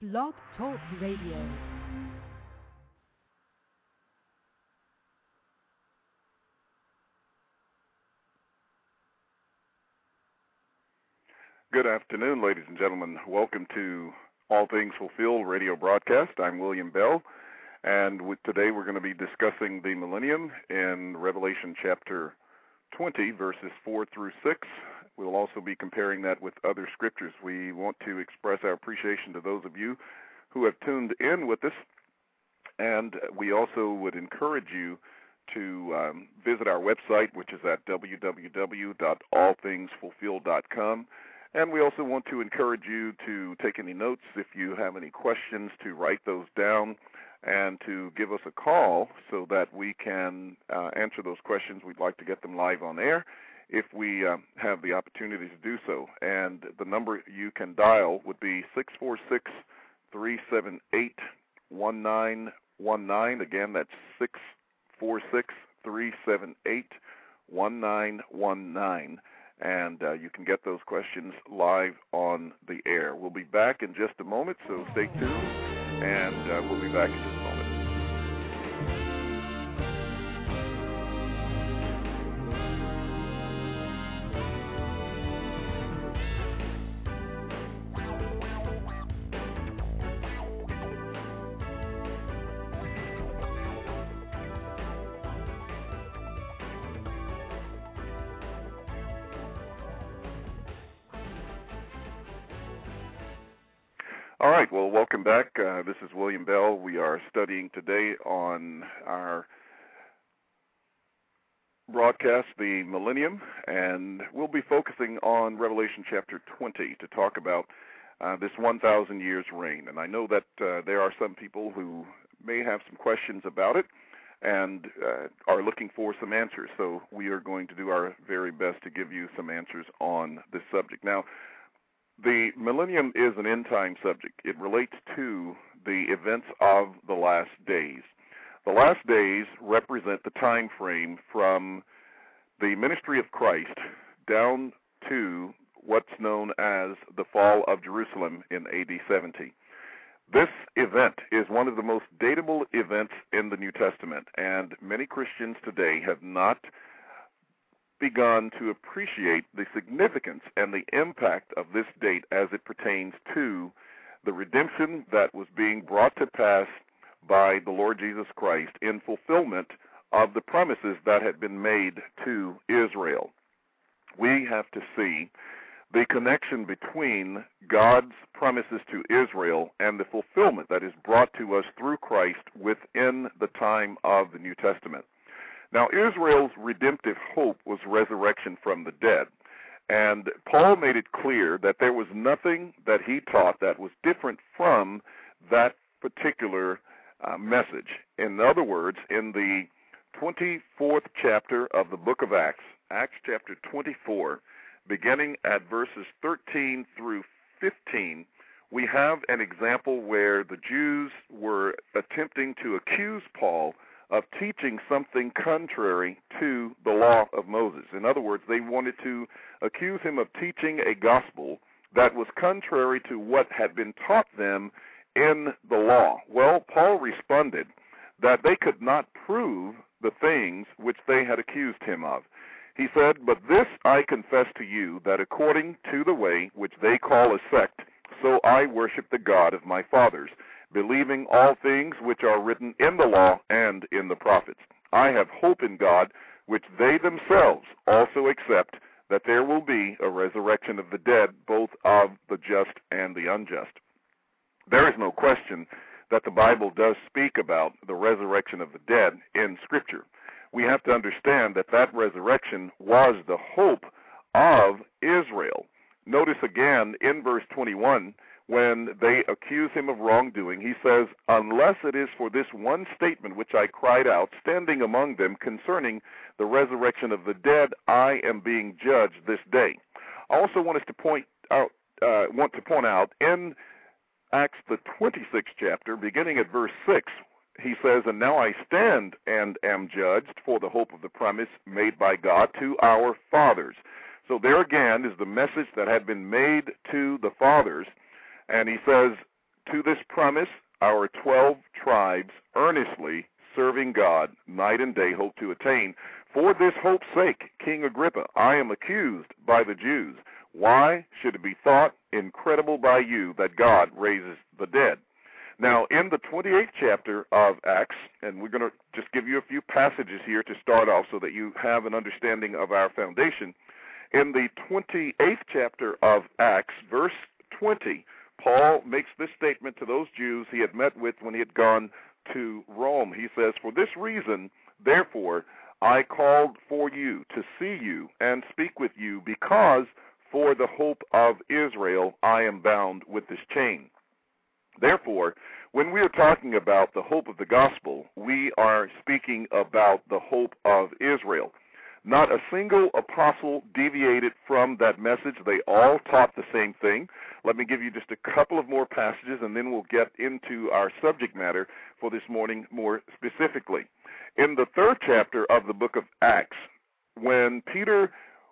Blog Talk Radio. Good afternoon, ladies and gentlemen. Welcome to All Things Fulfilled radio broadcast. I'm William Bell, and today we're going to be discussing the millennium in Revelation chapter 20, verses 4 through 6. We'll also be comparing that with other scriptures. We want to express our appreciation to those of you who have tuned in with us, and we also would encourage you to visit our website, which is at www.allthingsfulfilled.com. And we also want to encourage you to take any notes. If you have any questions, to write those down and to give us a call so that we can answer those questions. We'd like to get them live on air if we have the opportunity to do so. And the number you can dial would be 646-378-1919. Again, that's 646-378-1919. And you can get those questions live on the air. We'll be back in just a moment, so stay tuned, and we'll be back in just a moment. All right, well, welcome back. This is William Bell. We are studying today on our broadcast, the millennium, and we'll be focusing on Revelation chapter 20 to talk about this 1,000 years reign. And I know that there are some people who may have some questions about it and are looking for some answers. So we are going to do our very best to give you some answers on this subject. Now, the millennium is an end-time subject. It relates to the events of the last days. The last days represent the time frame from the ministry of Christ down to what's known as the fall of Jerusalem in AD 70. This event is one of the most datable events in the New Testament, and many Christians today have not begun to appreciate the significance and the impact of this date as it pertains to the redemption that was being brought to pass by the Lord Jesus Christ in fulfillment of the promises that had been made to Israel. We have to see the connection between God's promises to Israel and the fulfillment that is brought to us through Christ within the time of the New Testament. Now, Israel's redemptive hope was resurrection from the dead, and Paul made it clear that there was nothing that he taught that was different from that particular message. In other words, in the 24th chapter of the book of Acts, Acts chapter 24, beginning at verses 13 through 15, we have an example where the Jews were attempting to accuse Paul of teaching something contrary to the law of Moses. In other words, they wanted to accuse him of teaching a gospel that was contrary to what had been taught them in the law. Well, Paul responded that they could not prove the things which they had accused him of. He said, "But this I confess to you, that according to the way which they call a sect, so I worship the God of my fathers, believing all things which are written in the law and in the prophets. I have hope in God, which they themselves also accept, that there will be a resurrection of the dead, both of the just and the unjust." There is no question that the Bible does speak about the resurrection of the dead in Scripture. We have to understand that that resurrection was the hope of Israel. Notice again in verse 21, when they accuse him of wrongdoing, he says, "Unless it is for this one statement which I cried out, standing among them, concerning the resurrection of the dead, I am being judged this day." I also want us to point out in Acts the 26th chapter, beginning at verse 6, he says, "And now I stand and am judged for the hope of the promise made by God to our fathers." So there again is the message that had been made to the fathers. And he says, to this promise our 12 tribes earnestly serving God night and day hope to attain. For this hope's sake, King Agrippa, I am accused by the Jews. Why should it be thought incredible by you that God raises the dead? Now, in the 28th chapter of Acts, and we're going to just give you a few passages here to start off so that you have an understanding of our foundation. In the 28th chapter of Acts, verse 20, Paul makes this statement to those Jews he had met with when he had gone to Rome. He says, "For this reason, therefore, I called for you to see you and speak with you, because for the hope of Israel I am bound with this chain." Therefore, when we are talking about the hope of the gospel, we are speaking about the hope of Israel. Not a single apostle deviated from that message. They all taught the same thing. Let me give you just a couple of more passages, and then we'll get into our subject matter for this morning more specifically. In the 3rd chapter of the book of Acts, when Peter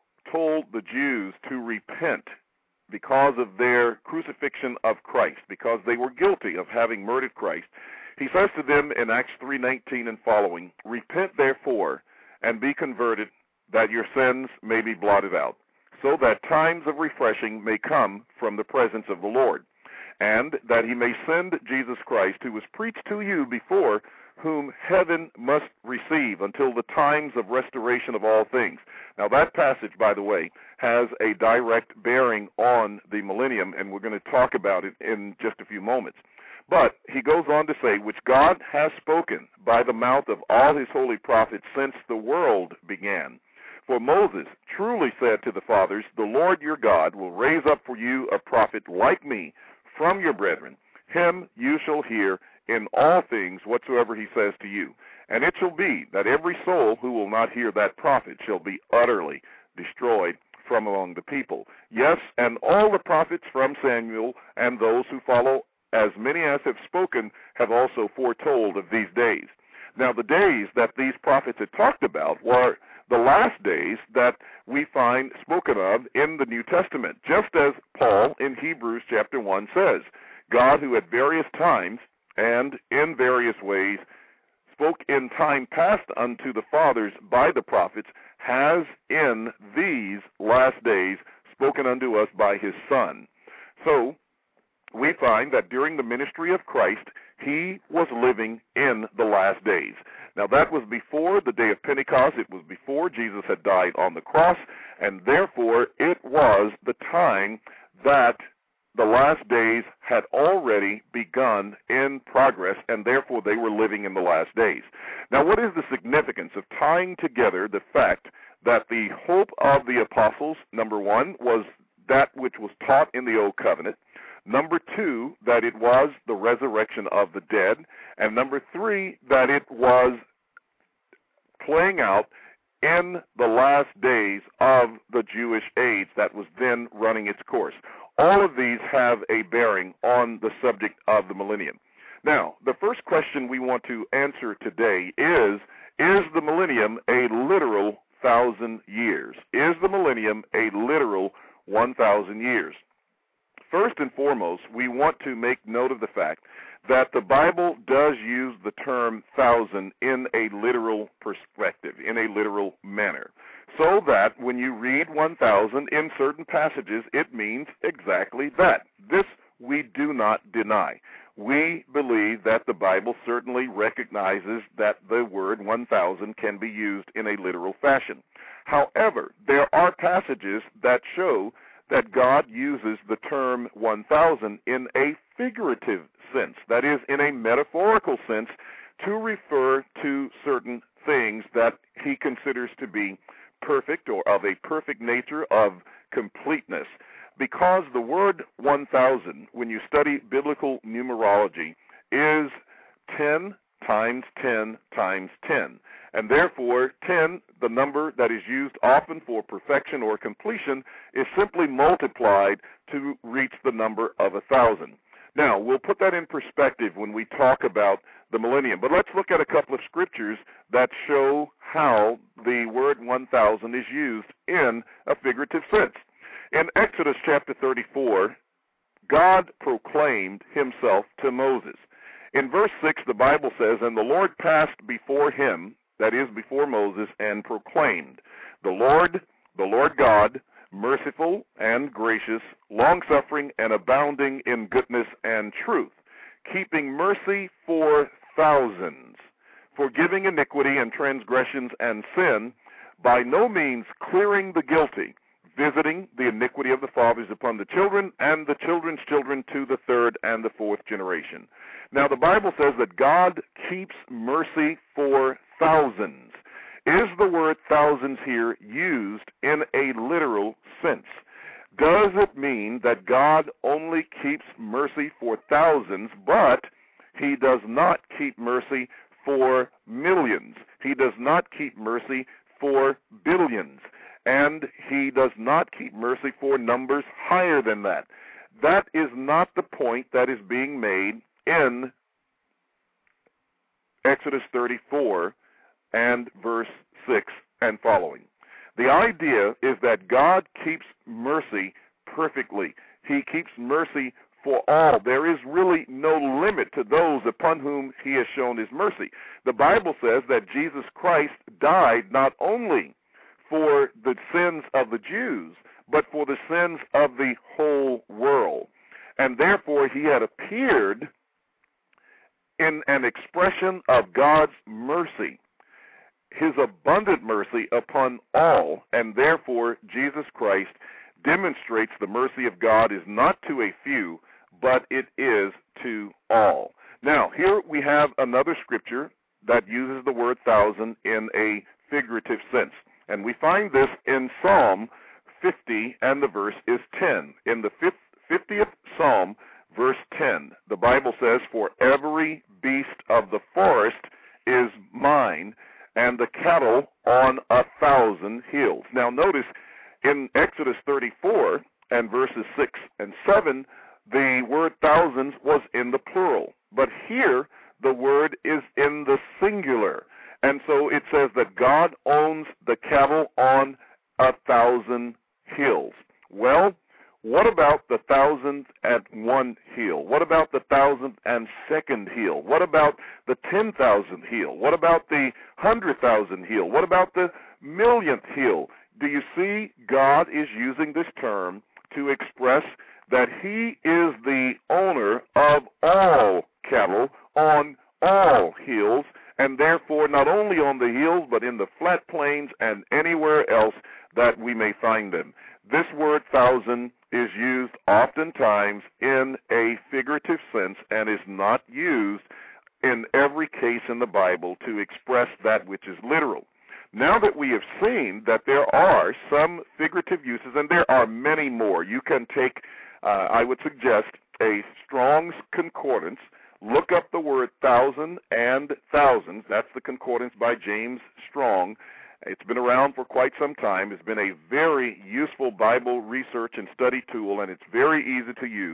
told the Jews to repent because of their crucifixion of Christ, because they were guilty of having murdered Christ, he says to them in Acts 3:19 and following, "Repent therefore and be converted, that your sins may be blotted out, so that times of refreshing may come from the presence of the Lord, and that he may send Jesus Christ, who was preached to you before, whom heaven must receive until the times of restoration of all things." Now that passage, by the way, has a direct bearing on the millennium, and we're going to talk about it in just a few moments. But he goes on to say, "Which God has spoken by the mouth of all his holy prophets since the world began. For Moses truly said to the fathers, the Lord your God will raise up for you a prophet like me from your brethren. Him you shall hear in all things whatsoever he says to you. And it shall be that every soul who will not hear that prophet shall be utterly destroyed from among the people. Yes, and all the prophets from Samuel and those who follow, as many as have spoken, have also foretold of these days." Now the days that these prophets had talked about were the last days that we find spoken of in the New Testament, just as Paul in Hebrews chapter 1 says, "God, who at various times and in various ways spoke in time past unto the fathers by the prophets, has in these last days spoken unto us by his Son." So we find that during the ministry of Christ, he was living in the last days. Now that was before the day of Pentecost. It was before Jesus had died on the cross, and therefore it was the time that the last days had already begun in progress, and therefore they were living in the last days. Now what is the significance of tying together the fact that the hope of the apostles, number one, was that which was taught in the Old Covenant, number two, that it was the resurrection of the dead, and number three, that it was playing out in the last days of the Jewish age that was then running its course. All of these have a bearing on the subject of the millennium. Now, the first question we want to answer today is the millennium a literal 1,000 years? Is the millennium a literal 1,000 years? First and foremost, we want to make note of the fact that the Bible does use the term 1,000 in a literal perspective, in a literal manner, so that when you read 1,000 in certain passages, it means exactly that. This we do not deny. We believe that the Bible certainly recognizes that the word 1,000 can be used in a literal fashion. However, there are passages that show that God uses the term 1,000 in a figurative sense, that is, in a metaphorical sense, to refer to certain things that he considers to be perfect or of a perfect nature, of completeness. Because the word 1,000, when you study biblical numerology, is 10 times 10 times 10. And therefore, 10, the number that is used often for perfection or completion, is simply multiplied to reach the number of 1,000. Now, we'll put that in perspective when we talk about the millennium. But let's look at a couple of scriptures that show how the word 1,000 is used in a figurative sense. In Exodus chapter 34, God proclaimed himself to Moses. In verse 6, the Bible says, "And the Lord passed before him," that is, before Moses, "and proclaimed, the Lord God, merciful and gracious, long-suffering and abounding in goodness and truth, keeping mercy for thousands, forgiving iniquity and transgressions and sin, by no means clearing the guilty, visiting the iniquity of the fathers upon the children and the children's children to the third and the fourth generation." Now, the Bible says that God keeps mercy for thousands. Is the word thousands here used in a literal sense? Does it mean that God only keeps mercy for thousands, but he does not keep mercy for millions? He does not keep mercy for billions. And he does not keep mercy for numbers higher than that. That is not the point that is being made in Exodus 34 and verse 6 and following. The idea is that God keeps mercy perfectly. He keeps mercy for all. There is really no limit to those upon whom he has shown his mercy. The Bible says that Jesus Christ died not only for the sins of the Jews, but for the sins of the whole world. And therefore, he had appeared in an expression of God's mercy, his abundant mercy upon all, and therefore Jesus Christ demonstrates the mercy of God is not to a few, but it is to all. Now, here we have another scripture that uses the word thousand in a figurative sense, and we find this in Psalm 50, and the verse is 10. In the 50th Psalm, verse 10, the Bible says, "For every beast of the forest is mine, and the cattle on 1,000 hills." Now notice, in Exodus 34 and verses 6 and 7, the word thousands was in the plural. But here, the word is in the singular. And so it says that God owns the cattle on 1,000 hills. Well, what about the 1,001 hill? What about the 1,002nd hill? What about the 10,000 hill? What about the 100,000 hill? What about the millionth hill? Do you see God is using this term to express that he is the owner of all cattle on all hills, and therefore not only on the hills but in the flat plains and anywhere else that we may find them. This word thousand is used oftentimes in a figurative sense and is not used in every case in the Bible to express that which is literal. Now that we have seen that there are some figurative uses, and there are many more, you can take, I would suggest, a Strong's Concordance, look up the word thousand and thousands. That's the concordance by James Strong. It's been around for quite some time. It's been a very useful Bible research and study tool, and it's very easy to use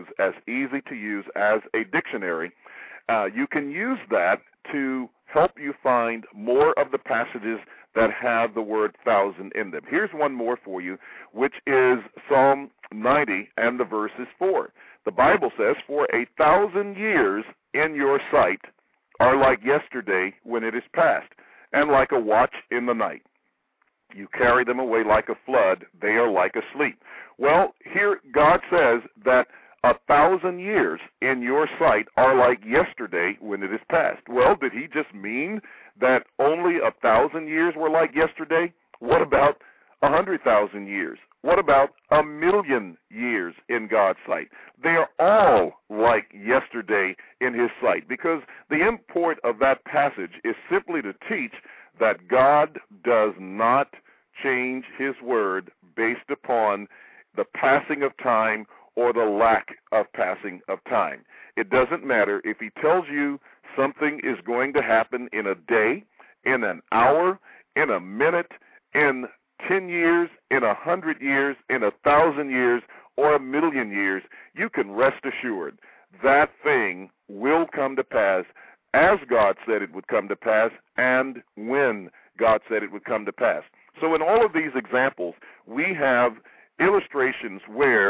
as a dictionary. You can use that to help you find more of the passages that have the word thousand in them. Here's one more for you, which is Psalm 90, and the verse is 4. The Bible says, "For 1,000 years in your sight are like yesterday when it is past, and like a watch in the night. You carry them away like a flood, they are like a sleep." Well, here God says that 1,000 years in your sight are like yesterday when it is past. Well, did he just mean that only 1,000 years were like yesterday? What about 100,000 years? What about 1,000,000 years in God's sight? They are all like yesterday in his sight, because the import of that passage is simply to teach that God does not change his word based upon the passing of time or the lack of passing of time. It doesn't matter if he tells you something is going to happen in a day, in an hour, in a minute, in 10 years, in 100 years, in 1,000 years, or 1,000,000 years, you can rest assured that thing will come to pass as God said it would come to pass, and when God said it would come to pass. So in all of these examples, we have illustrations where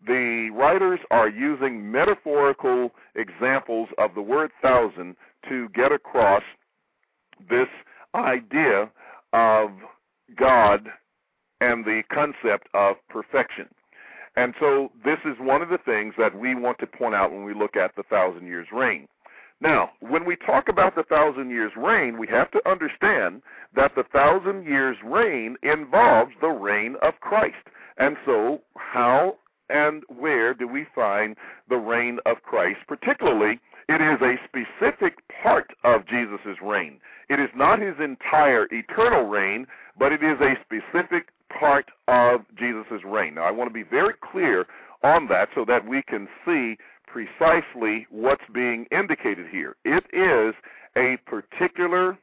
the writers are using metaphorical examples of the word thousand to get across this idea of God and the concept of perfection. And so this is one of the things that we want to point out when we look at the 1,000 years reign. Now, when we talk about the 1,000 years reign, we have to understand that the 1,000 years reign involves the reign of Christ. And so how and where do we find the reign of Christ? Particularly, it is a specific part of Jesus' reign. It is not his entire eternal reign, but it is a specific part of Jesus' reign. Now, I want to be very clear on that so that we can see precisely what's being indicated here. It is a particular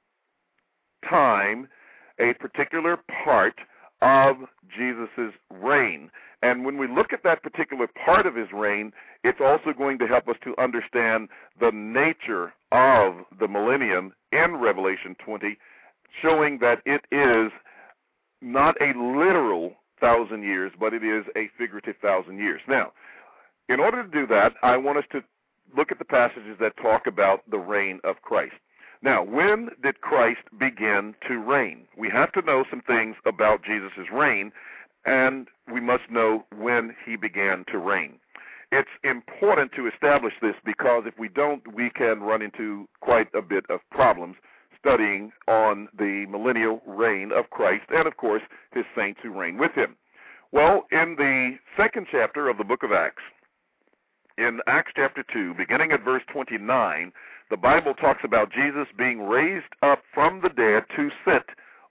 time, a particular part of Jesus' reign. And when we look at that particular part of his reign, it's also going to help us to understand the nature of the millennium in Revelation 20, showing that it is not a literal 1,000 years, but it is a figurative 1,000 years. Now, in order to do that, I want us to look at the passages that talk about the reign of Christ. Now, when did Christ begin to reign? We have to know some things about Jesus' reign, and we must know when he began to reign. It's important to establish this because if we don't, we can run into quite a bit of problems studying on the millennial reign of Christ and, of course, his saints who reign with him. Well, in the second chapter of the book of Acts, in Acts chapter 2, beginning at verse 29, the Bible talks about Jesus being raised up from the dead to sit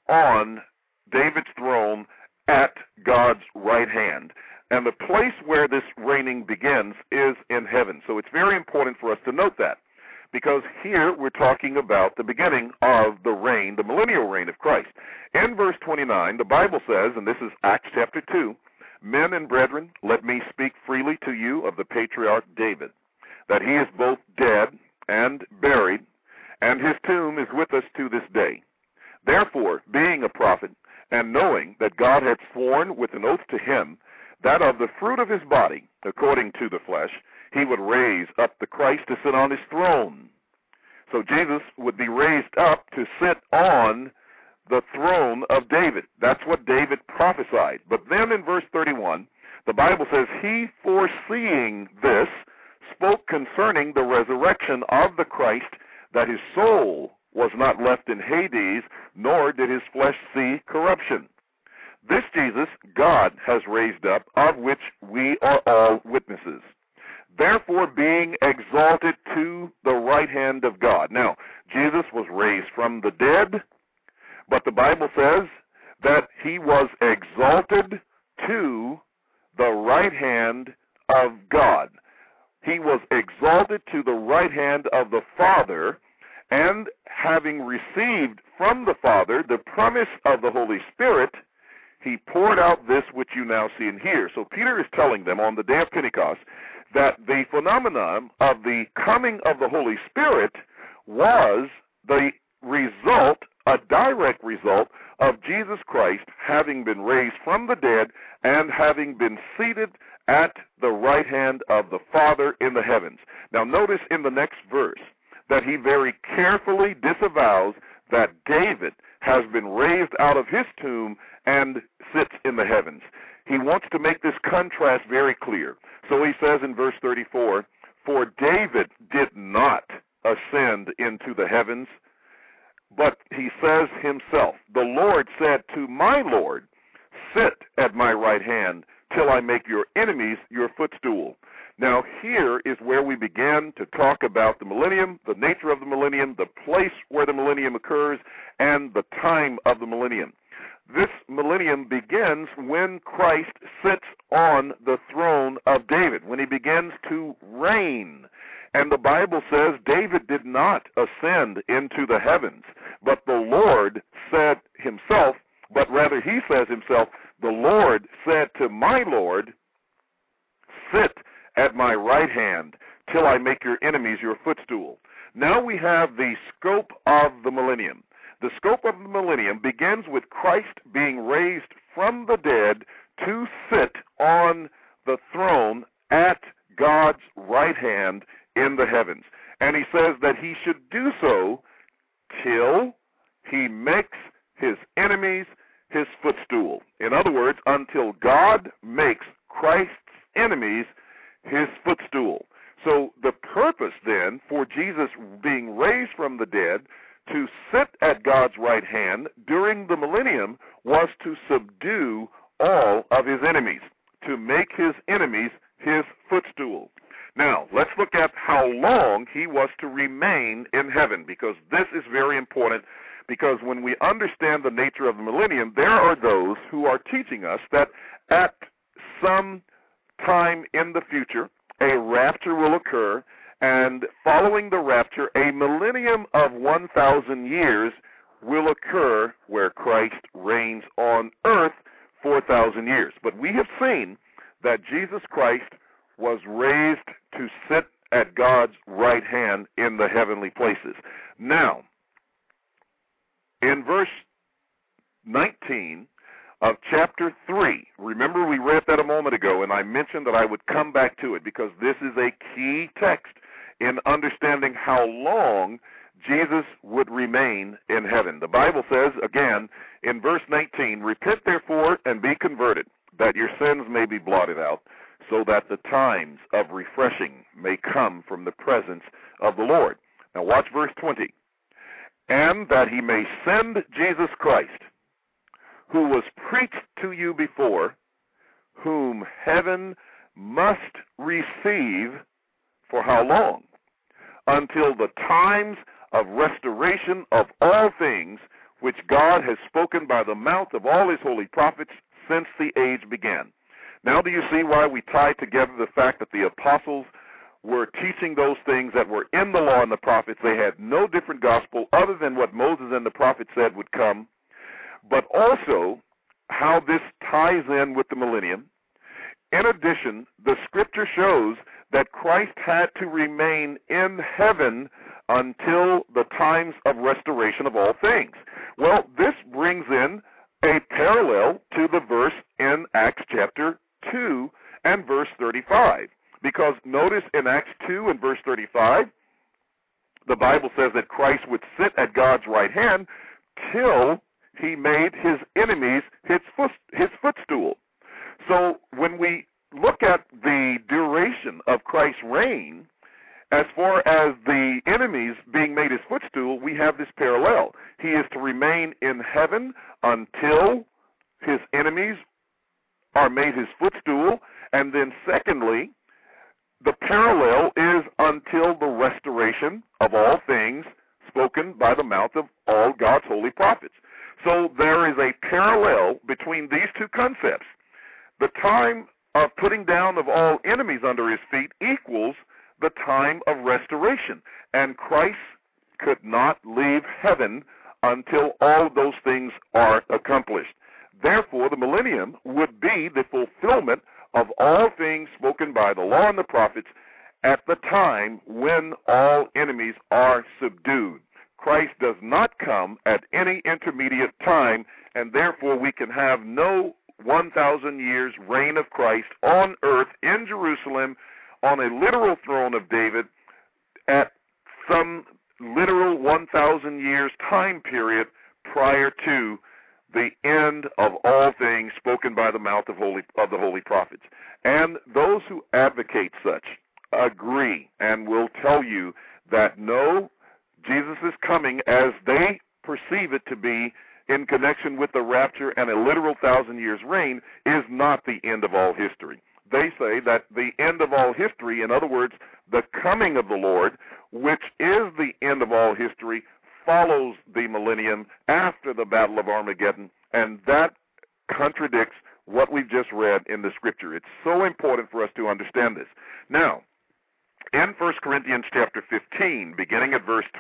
on David's throne at God's right hand. And the place where this reigning begins is in heaven. So it's very important for us to note that, because here we're talking about the beginning of the reign, the millennial reign of Christ. In verse 29, the Bible says, and this is Acts chapter 2, "Men and brethren, let me speak freely to you of the patriarch David, that he is both dead and buried, and his tomb is with us to this day. Therefore, being a prophet, and knowing that God had sworn with an oath to him, that of the fruit of his body, according to the flesh, he would raise up the Christ to sit on his throne." So Jesus would be raised up to sit on the throne of David. That's what David prophesied. But then in verse 31, the Bible says, "He, foreseeing this, spoke concerning the resurrection of the Christ, that his soul was not left in Hades, nor did his flesh see corruption. This Jesus God has raised up, of which we are all witnesses. Therefore, being exalted to the right hand of God." Now, Jesus was raised from the dead, but the Bible says that he was exalted to the right hand of God. He was exalted to the right hand of the Father, and having received from the Father the promise of the Holy Spirit, he poured out this which you now see and hear. So Peter is telling them on the day of Pentecost that the phenomenon of the coming of the Holy Spirit was the result, a direct result, of Jesus Christ having been raised from the dead and having been seated at the right hand of the Father in the heavens. Now notice in the next verse that he very carefully disavows that David has been raised out of his tomb and sits in the heavens. He wants to make this contrast very clear. So he says in verse 34, "For David did not ascend into the heavens, but he says himself, the Lord said to my Lord, sit at my right hand till I make your enemies your footstool." Now here is where we begin to talk about the millennium, the nature of the millennium, the place where the millennium occurs, and the time of the millennium. This millennium begins when Christ sits on the throne of David, when he begins to reign. And the Bible says David did not ascend into the heavens, but the Lord said himself, but rather he says himself, the Lord said to my Lord, sit at my right hand till I make your enemies your footstool. Now we have the scope of the millennium. The scope of the millennium begins with Christ being raised from the dead to sit on the throne at God's right hand in the heavens. And he says that he should do so till he makes his enemies his footstool. In other words, until God makes Christ's enemies his footstool. So the purpose then for Jesus being raised from the dead to sit at God's right hand during the millennium was to subdue all of his enemies, to make his enemies his footstool. Now, let's look at how long he was to remain in heaven, because this is very important, because when we understand the nature of the millennium, there are those who are teaching us that at some time in the future, a rapture will occur, and following the rapture, a millennium of 1,000 years will occur where Christ reigns on earth 4,000 years. But we have seen that Jesus Christ was raised to sit at God's right hand in the heavenly places. Now, in verse 19 of chapter 3, remember we read that a moment ago, and I mentioned that I would come back to it because this is a key text in understanding how long Jesus would remain in heaven. The Bible says, again, in verse 19, "Repent therefore and be converted, that your sins may be blotted out, so that the times of refreshing may come from the presence of the Lord." Now watch verse 20. "And that he may send Jesus Christ, who was preached to you before, whom heaven must receive for how long? Until the times of restoration of all things, which God has spoken by the mouth of all his holy prophets since the age began." Now do you see why we tie together the fact that the apostles were teaching those things that were in the law and the prophets? They had no different gospel other than what Moses and the prophets said would come, but also how this ties in with the millennium. In addition, the scripture shows that Christ had to remain in heaven until the times of restoration of all things. Well, this brings in a parallel to the verse in Acts chapter 2 and verse 35. Because notice in Acts 2 and verse 35, the Bible says that Christ would sit at God's right hand till he made his enemies his footstool. So when we look at the duration of Christ's reign, as far as the enemies being made his footstool, we have this parallel. He is to remain in heaven until his enemies are made his footstool. And then secondly, the parallel is until the restoration of all things spoken by the mouth of all God's holy prophets. So there is a parallel between these two concepts. The time of putting down of all enemies under his feet equals the time of restoration. And Christ could not leave heaven until all of those things are accomplished. Therefore, the millennium would be the fulfillment of all things spoken by the law and the prophets at the time when all enemies are subdued. Christ does not come at any intermediate time, and therefore we can have no 1,000 years reign of Christ on earth in Jerusalem on a literal throne of David at some literal 1,000 years time period prior to the end of all things spoken by the mouth of the holy prophets. And those who advocate such agree and will tell you that no, Jesus is coming as they perceive it to be in connection with the rapture and a literal 1,000 years reign is not the end of all history. They say that the end of all history, in other words, the coming of the Lord, which is the end of all history, follows the millennium after the Battle of Armageddon, and that contradicts what we've just read in the Scripture. It's so important for us to understand this. Now, in 1 Corinthians chapter 15, beginning at verse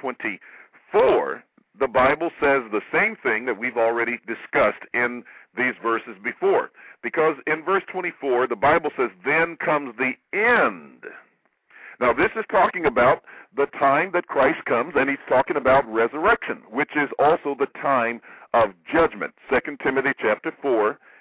24, the Bible says the same thing that we've already discussed in these verses before. Because in verse 24, the Bible says, "Then comes the end." Now, this is talking about the time that Christ comes, and he's talking about resurrection, which is also the time of judgment. 2 Timothy chapter 4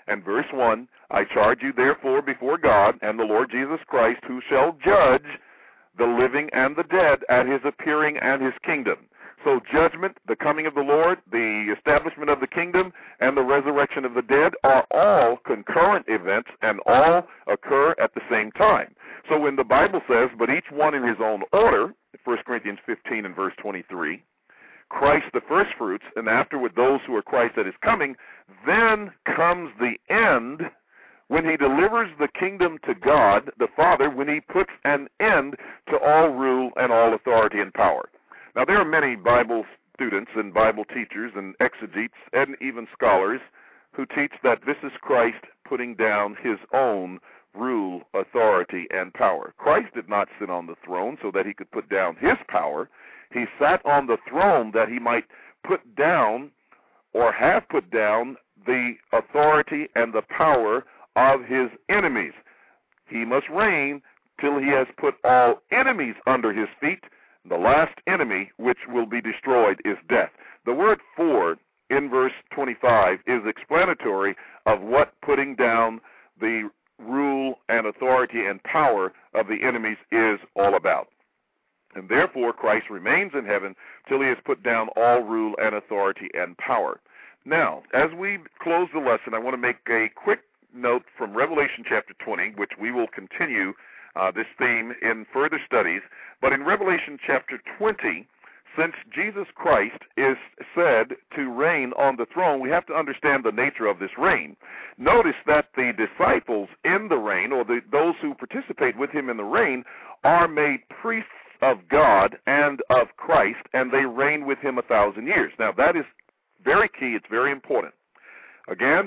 And verse 1, I charge you therefore before God and the Lord Jesus Christ, who shall judge the living and the dead at his appearing and his kingdom. So judgment, the coming of the Lord, the establishment of the kingdom, and the resurrection of the dead are all concurrent events and all occur at the same time. So when the Bible says, but each one in his own order, 1 Corinthians 15 and verse 23, Christ the first fruits, and afterward those who are Christ at his coming, then comes the end when he delivers the kingdom to God, the Father, when he puts an end to all rule and all authority and power. Now, there are many Bible students and Bible teachers and exegetes and even scholars who teach that this is Christ putting down his own rule, authority, and power. Christ did not sit on the throne so that he could put down his power. He sat on the throne that he might put down or have put down the authority and the power of his enemies. He must reign till he has put all enemies under his feet. The last enemy which will be destroyed is death. The word for in verse 25 is explanatory of what putting down the rule and authority and power of the enemies is all about. And therefore Christ remains in heaven till he has put down all rule and authority and power. Now, as we close the lesson, I want to make a quick note from Revelation chapter 20, which we will continue this theme in further studies. But in Revelation chapter 20, since Jesus Christ is said to reign on the throne, we have to understand the nature of this reign. Notice that the disciples in the reign, or those who participate with him in the reign, are made priests of God and of Christ, and they reign with him 1,000 years. Now, that is very key. It's very important. Again,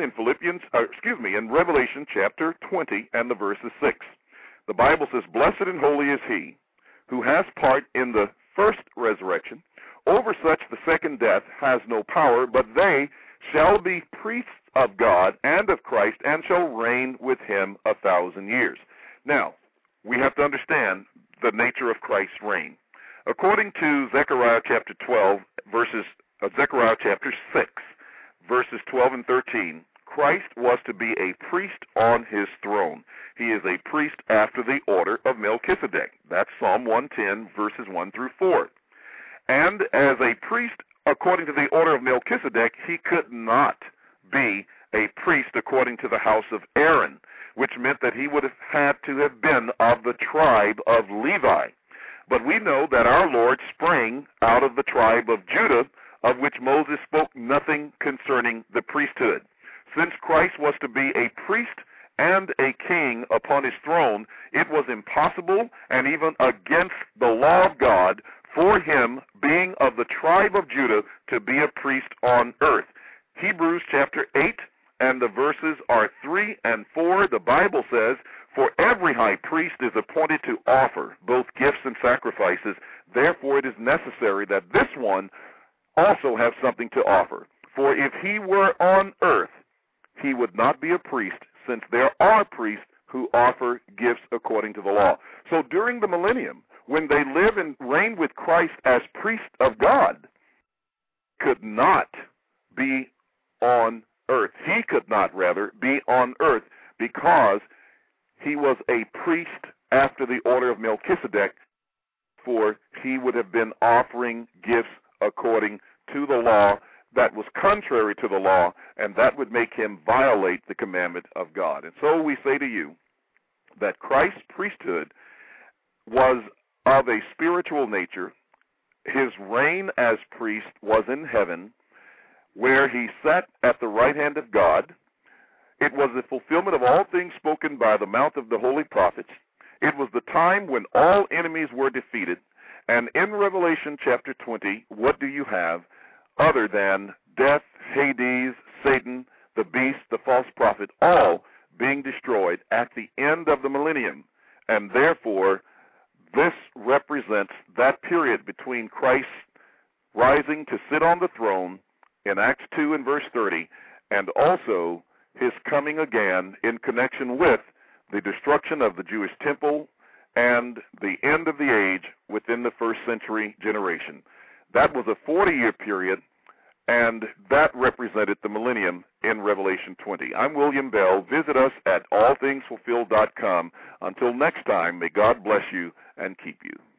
in Revelation chapter 20 and the verses 6. The Bible says, blessed and holy is he who has part in the first resurrection. Over such the second death has no power, but they shall be priests of God and of Christ, and shall reign with him 1,000 years. Now, we have to understand the nature of Christ's reign. According to Zechariah chapter 6, verses 12 and 13, Christ was to be a priest on his throne. He is a priest after the order of Melchizedek. That's Psalm 110, verses 1 through 4. And as a priest according to the order of Melchizedek, he could not be a priest according to the house of Aaron, which meant that he would have had to have been of the tribe of Levi. But we know that our Lord sprang out of the tribe of Judah, of which Moses spoke nothing concerning the priesthood. Since Christ was to be a priest and a king upon his throne, it was impossible and even against the law of God for him, being of the tribe of Judah, to be a priest on earth. Hebrews chapter 8 and the verses are 3 and 4, the Bible says, for every high priest is appointed to offer both gifts and sacrifices. Therefore it is necessary that this one also have something to offer. For if he were on earth, he would not be a priest, since there are priests who offer gifts according to the law. So during the millennium, when they live and reign with Christ as priest of God, could not be on earth. He could not, rather, be on earth, because he was a priest after the order of Melchizedek, for he would have been offering gifts according to the law that was contrary to the law, and that would make him violate the commandment of God. And so we say to you that Christ's priesthood was of a spiritual nature. His reign as priest was in heaven, where he sat at the right hand of God. It was the fulfillment of all things spoken by the mouth of the holy prophets. It was the time when all enemies were defeated. And in Revelation chapter 20, what do you have other than death, Hades, Satan, the beast, the false prophet, all being destroyed at the end of the millennium? And therefore, this represents that period between Christ rising to sit on the throne in Acts 2 and verse 30, and also his coming again in connection with the destruction of the Jewish temple and the end of the age within the first century generation. That was a 40-year period, and that represented the millennium in Revelation 20. I'm William Bell. Visit us at allthingsfulfilled.com. Until next time, may God bless you and keep you.